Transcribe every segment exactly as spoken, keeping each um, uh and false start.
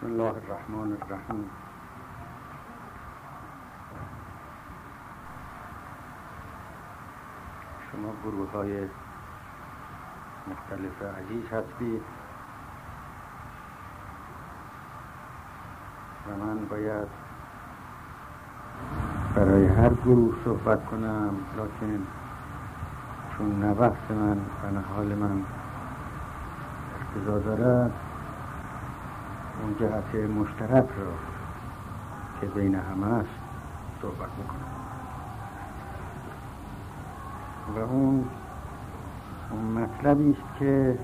بسم الله الرحمن الرحیم. شما گروه های مختلف عزیز هستید و من باید برای هر گروه صحبت کنم، لکن چون نه وقت من و نه حال من اقتضا دارد اون جهت مشترک را که بین همه است صحبت میکنم و اون اون مطلبی است که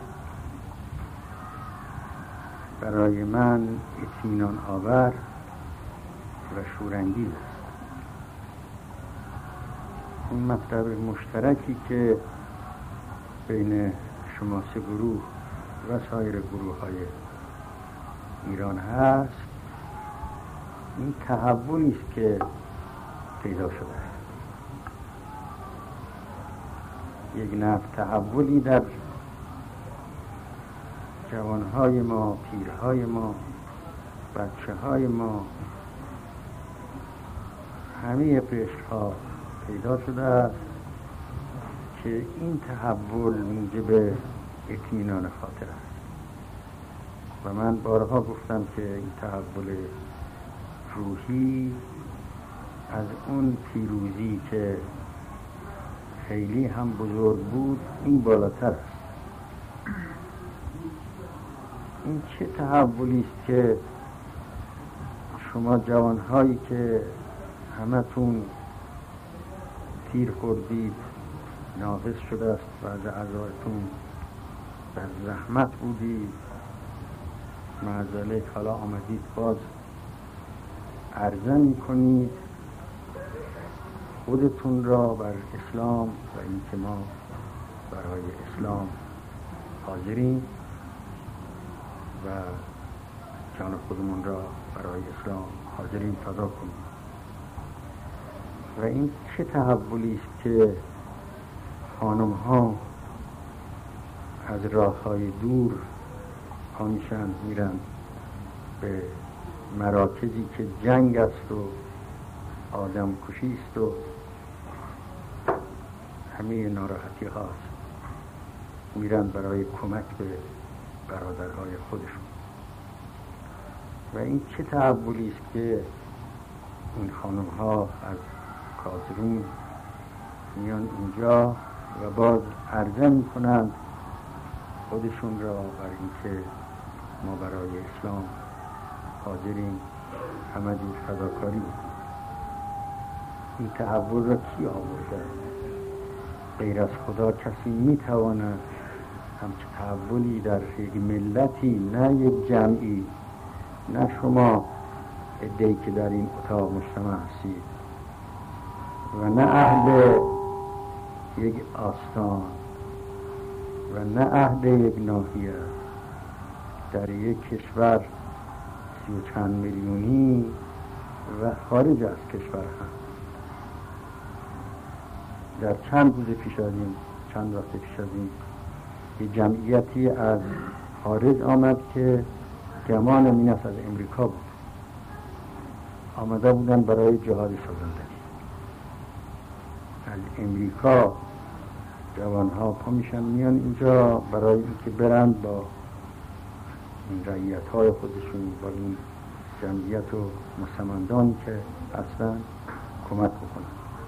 برای من اطمینان آور و شورانگیز است. اون مطلب مشترکی که بین شما سه گروه و سایر گروه های ایران هست، این تحولی است که پیدا شده است. یک نوع تحولی در جوانهای ما، پیرهای ما، بچه های ما، همه قشرها پیدا شده است که این تحول موجب اطمینان خاطر است. و من بارها گفتم که این تحول روحی از اون پیروزی که خیلی هم بزرگ بود این بالاتر است. این چه تحولی است که شما جوانهایی که همتون تیر خوردید، ناقص شده است و از اعضایتون در زحمت بودید، معذالک حالا آمدید باز عرضه می کنید خودتون را بر اسلام و اینکه ما برای اسلام حاضرین و جان خودمون را برای اسلام حاضرین فدا کنیم. و این چه تحولی است که خانم ها از راه های دور پا میشن میرن به مراکزی که جنگ است و آدم کشی است و همه ناراحتی هاست، میرن برای کمک به برادرهای خودشون. و این چه تحولی است که این خانم ها از کازرون میان اینجا و باز عرضه میکنند خودشون را بر اینکه ما برای اسلام حاضرین، همه جور فداکاری بکنیم. این تحول را کی آورده؟ غیر از خدا کسی میتواند همچه تحولی در یک ملتی، نه یک جمعی، نه شما عده‌ای که در این اتاق مجتمع هستید و نه اهل یک آستان و نه اهل یک ناحیه، در یک کشور سی و چند میلیونی و خارج از کشور هم. در چند روز پیش از این، چند وقت پیش از این، یک جمعیتی از خارج آمد که گمان این است از امریکا بود، آمده بودن برای جهاد سازندگی. از امریکا جوانها پا میشن میان اینجا برای اینکه برند با این رعیت‌های خودشون، با این جمعیت و مستمندانی که هستن کمک بکنن.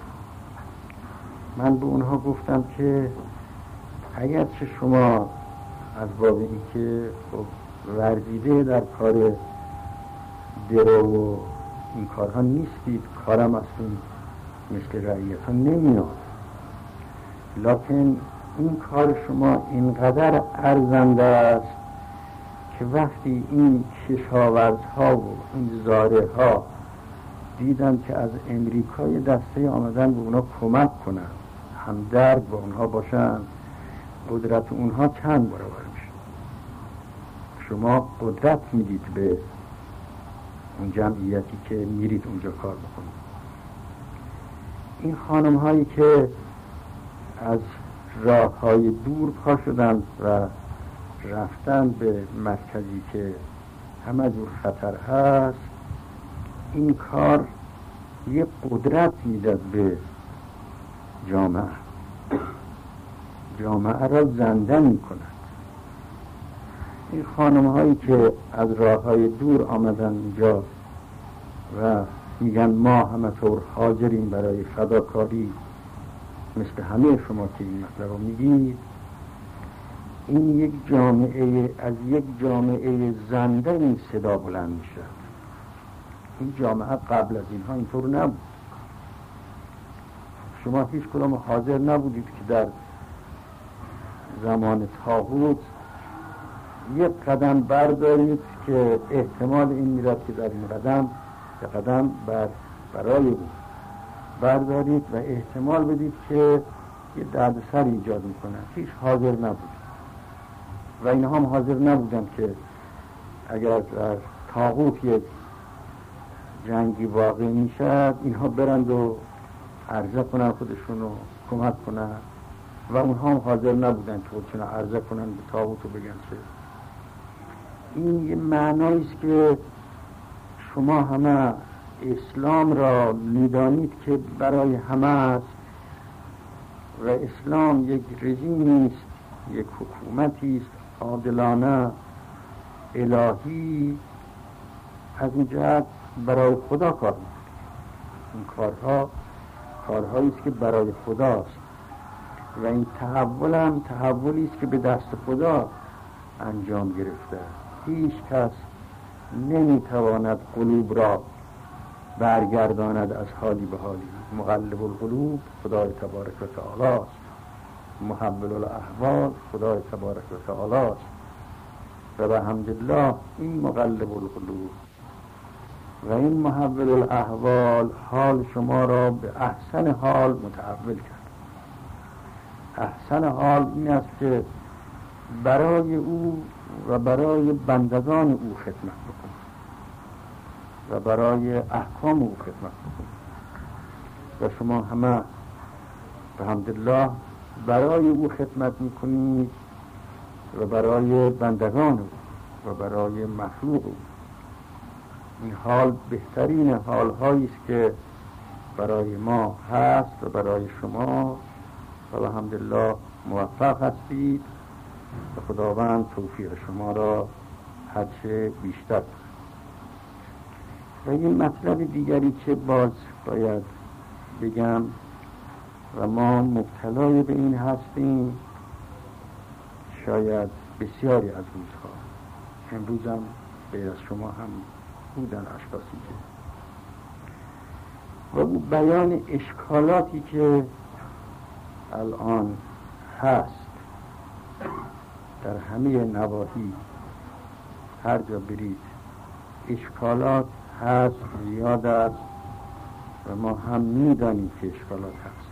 من به اونها گفتم که اگرچه شما از باب اینکه خب ورزیده در کار درو و این کارها نیستید، کارم اصلا مثل رعیت ها نمیاد، لکن این کار شما اینقدر ارزنده است که وقتی این کشاورزها و این زاره ها دیدن که از امریکای دسته آمدن به اونا کمک کنن، همدرد با اونها باشن، قدرت اونها چند برابر میشه. شما قدرت میدید به اون جمعیتی که میرید اونجا کار بکنید. این خانم هایی که از راه های دور پا شدن و رفتن به مرکزی که همه جور خطر هست، این کار یه قدرت میداد به جامعه، جامعه را زنده میکند. این خانم هایی که از راه های دور آمدن اینجا و میگن ما همه طور حاضریم برای فداکاری، مثل همه شما که این مطلب رو میگید، این یک جامعه، از یک جامعه زنده این صدا بلند میشه. این جامعه قبل از اینها اینطور نبود. شما هیچ کدام حاضر نبودید که در زمان طاغوت یک قدم بردارید که احتمال این میرد که در این قدم یک قدم بر برای او بردارید و احتمال بدید که یه دردسر ایجاد میکنه. هیچ حاضر نبود و اینها هم حاضر نبودن که اگر در طاغوت یک جنگی واقع میشد اینها برند و عرضه کنن خودشون رو کمک کنن و اونها هم حاضر نبودن که خودشون عرضه کنن به طاغوت رو بگن چه. این یه معناییست که شما همه اسلام را میدانید که برای همه است و اسلام یک رژیمی است، یک حکومتی است عادلانه الهی، از این جهت برای خدا کار می‌کنه. این کارها کارهایی است که برای خداست و این تحول هم تحولی است که به دست خدا انجام گرفته. هیچ کس نمیتواند قلوب را برگرداند از حالی به حالی. مقلب القلوب خدای تبارک و تعالی است، محول الاحوال خدای تبارک و تعالی است و به حمدالله این مقلب القلوب و این محول الاحوال حال شما را به احسن حال متحول کرد. احسن حال این است که برای او و برای بندگان او خدمت بکن و برای احکام او خدمت بکن و شما همه به حمدالله برای او خدمت میکنید و برای بندگان او و برای مخلوق او. این حال بهترین حال هایی است که برای ما هست و برای شما و به حمدالله موفق هستید و خداوند توفیق شما را هرچه بیشتر. و این مطلب دیگری که باز باید بگم و ما مبتلای به این هستیم، شاید بسیاری از روزها، امروزم غیر از شما هم بودن اشخاصی که و او بیان اشکالاتی که الان هست در همه نواحی، هر جا برید اشکالات هست، زیاد است و ما هم میدانیم که اشکالات هست،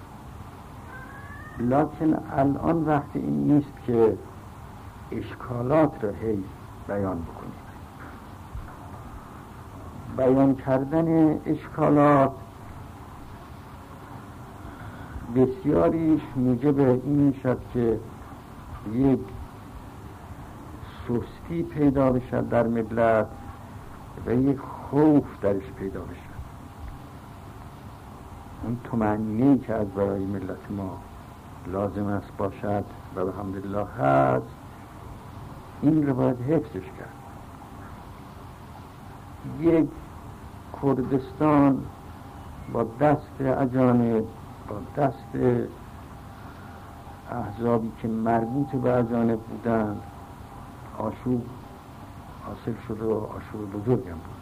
لکن الان وقت این نیست که اشکالات را هی بیان بکنید. بیان کردن اشکالات بسیاریش موجب این شد که یک سستی پیدا بشد در ملت و یک خوف درش پیدا بشد. اون طمأنینه‌ای که از برای ملت ما لازم است باشد و الحمدلله هست، این رو باید حفظش کرد. یک کردستان با دست اجانب، با دست احزابی که مربوط به اجانب بودند آشوب حاصل شد و آشوب بزرگ هم بود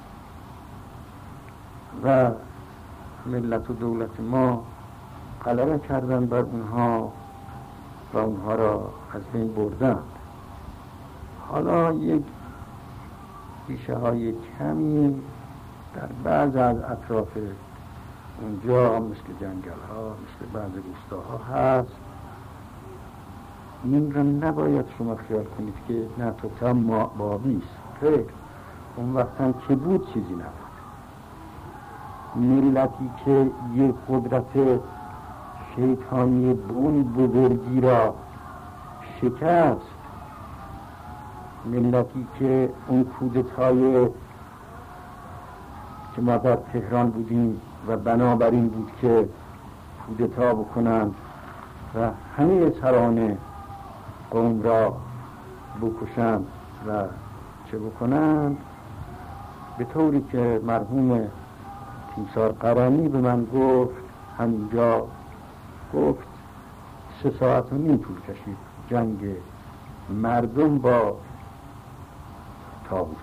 و ملت و دولت ما غلبه کردن بر اونها و اونها را از بین بردند. حالا یک ریشه های کمی در بعض از اطراف اونجا مثل جنگل ها، مثل بعض روستاها هست. این را نباید شما خیال کنید که نه تو تم بابیست. خیر، اون وقتا که بود چیزی نبود. ملتی که یک قدرت شیطانی بون بزرگی را شکست ملتی که اون کودتای که ما در تهران بودیم و بنابراین بود که کودتا بکنند و همه سران قوم را بکشند و چه بکنند، به طوری که مرحوم تیمسار قرانی به من گفت همینجا، گفت سه ساعت و نیم طول کشید جنگ مردم با طاغوت.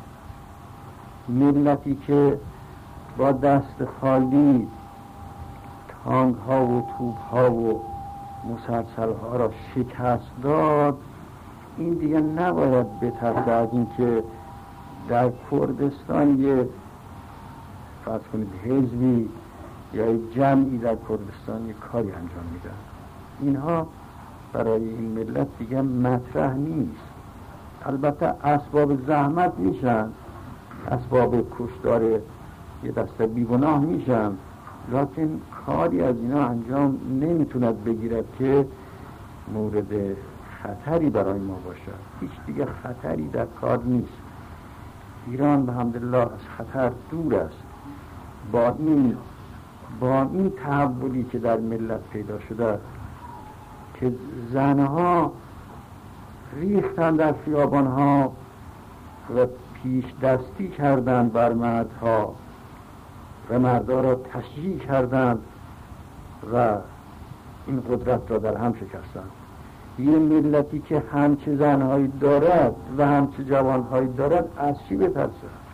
ملتی که با دست خالی تانک ها و توپ ها و مسلسل ها را شکست داد، این دیگه نباید بترسه از این که در کردستان یه فرض کنید حزبی یا جمعی در کردستان یه کاری انجام میدن. اینها برای این ملت دیگه مطرح نیست. البته اسباب زحمت میشن، اسباب کشتار یه دسته بیگناه میشن، لکن کاری از اینا انجام نمیتوند بگیرد که مورد خطری برای ما باشد. هیچ دیگه خطری در کار نیست. ایران به حمدالله از خطر دور است. با این با این تحولی که در ملت پیدا شده که زنها ریختن در خیابانها و پیش دستی کردن بر مردها و مردها را تشجیع کردند و این قدرت را در هم شکستند. یه ملتی که همچه زنهایی دارد و همچه جوانهایی دارد از چی بترسه؟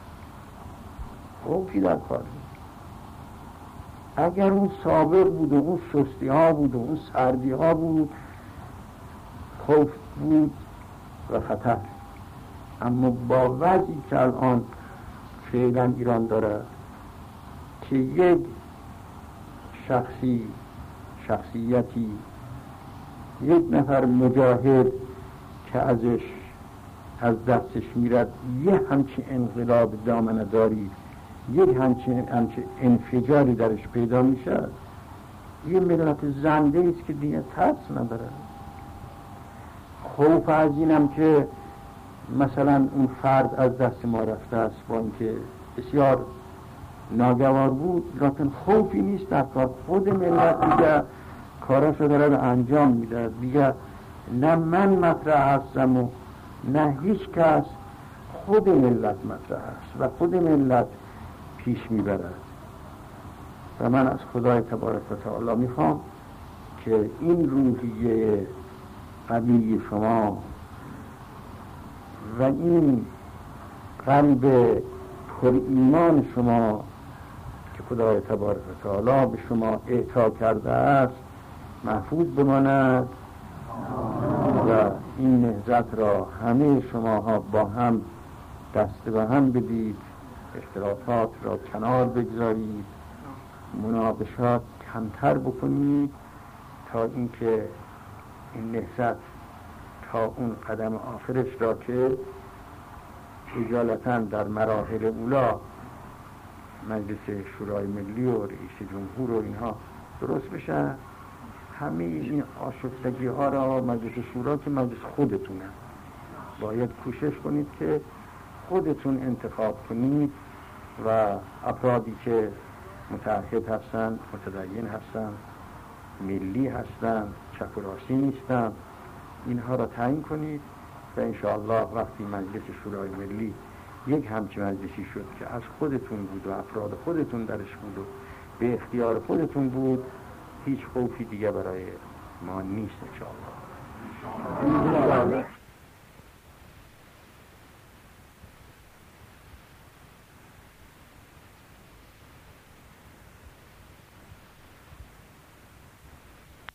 خوفی در کار نیست. اگر اون صابر بود و اون سستی ها بود و اون سردی ها بود، خوف بود و خطر. اما با وضعی که الان فعلا ایران داره که یک شخصی شخصیتی یک نفر مجاهد که ازش از دستش میرد یه همچین انقلاب دامنه داری، یک همچین همچین انفجاری درش پیدا میشه، یه ملت زنده است که دیگه ترس نداره. خوف از اینم که مثلا اون فرد از دست ما رفته است با اینکه بسیار ناگوار بود، لیکن خوفی نیست در کار. خود ملت دیگه کاراشو داره انجام میده دیگه. نه من مطرح هستم و نه هیچ کس، خود ملت مطرح است و خود ملت پیش میبرد. و من از خدای تبارک و تعالی میخوام که این روحیه قوی شما و این قلب پر ایمان شما که خدای تبارک و تعالی به شما اعطا کرده است محفوظ بماند و این نهضت را همه شماها با هم دست به هم بدید، اختلافات را کنار بگذارید، مناقشات کمتر بکنید تا اینکه این نهضت تا اون قدم آخرش را که اجالتا در مراحل اولا مجلس شورای ملی و رئیس جمهور و اینها درست بشن، همه این آشفتگی ها را مجلس شورا که مجلس خودتونه، باید کوشش کنید که خودتون انتخاب کنید و افرادی که متعهد هستن، متدین هستن، ملی هستن، چپ و راستی نیستن، اینها را تعیین کنید و انشاءالله وقتی مجلس شورای ملی یک همچین مجلسی شد که از خودتون بود و افراد خودتون درش بود و به اختیار خودتون بود، هیچ خوفی دیگه برای ما نیست انشاءالله.